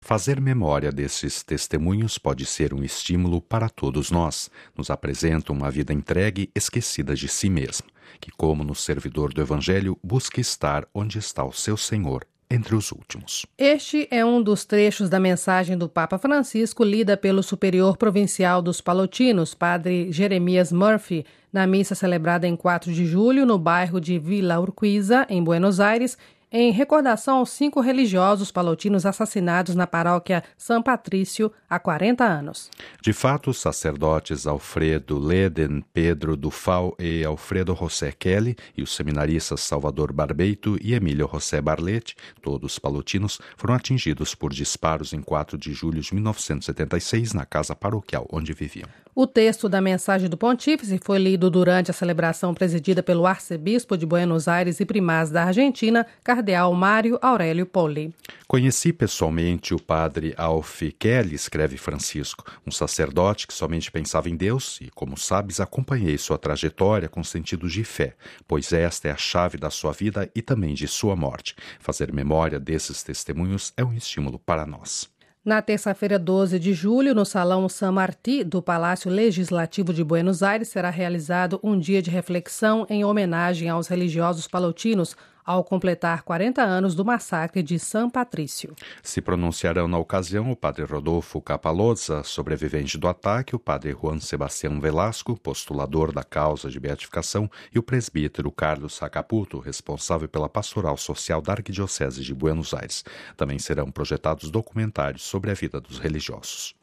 Fazer memória desses testemunhos pode ser um estímulo para todos nós. Nos apresentam uma vida entregue, esquecida de si mesma, que, como no servidor do Evangelho, busca estar onde está o seu Senhor, entre os últimos. Este é um dos trechos da mensagem do Papa Francisco lida pelo superior provincial dos Palotinos, padre Jeremias Murphy, na missa celebrada em 4 de julho no bairro de Vila Urquiza, em Buenos Aires, em recordação aos 5 religiosos palotinos assassinados na paróquia São Patrício há 40 anos. De fato, os sacerdotes Alfredo Leden, Pedro Dufal e Alfredo José Kelly e os seminaristas Salvador Barbeito e Emílio José Barlete, todos palotinos, foram atingidos por disparos em 4 de julho de 1976 na casa paroquial onde viviam. O texto da mensagem do pontífice foi lido durante a celebração presidida pelo arcebispo de Buenos Aires e primaz da Argentina, cardeal Mário Aurélio Poli. Conheci pessoalmente o padre Alf Kelly, escreve Francisco, um sacerdote que somente pensava em Deus e, como sabes, acompanhei sua trajetória com sentido de fé, pois esta é a chave da sua vida e também de sua morte. Fazer memória desses testemunhos é um estímulo para nós. Na terça-feira, 12 de julho, no Salão San Martí do Palácio Legislativo de Buenos Aires, será realizado um dia de reflexão em homenagem aos religiosos palotinos ao completar 40 anos do massacre de São Patrício. Se pronunciarão na ocasião o padre Rodolfo Capalozza, sobrevivente do ataque, o padre Juan Sebastián Velasco, postulador da causa de beatificação, e o presbítero Carlos Sacaputo, responsável pela pastoral social da Arquidiocese de Buenos Aires. Também serão projetados documentários sobre a vida dos religiosos.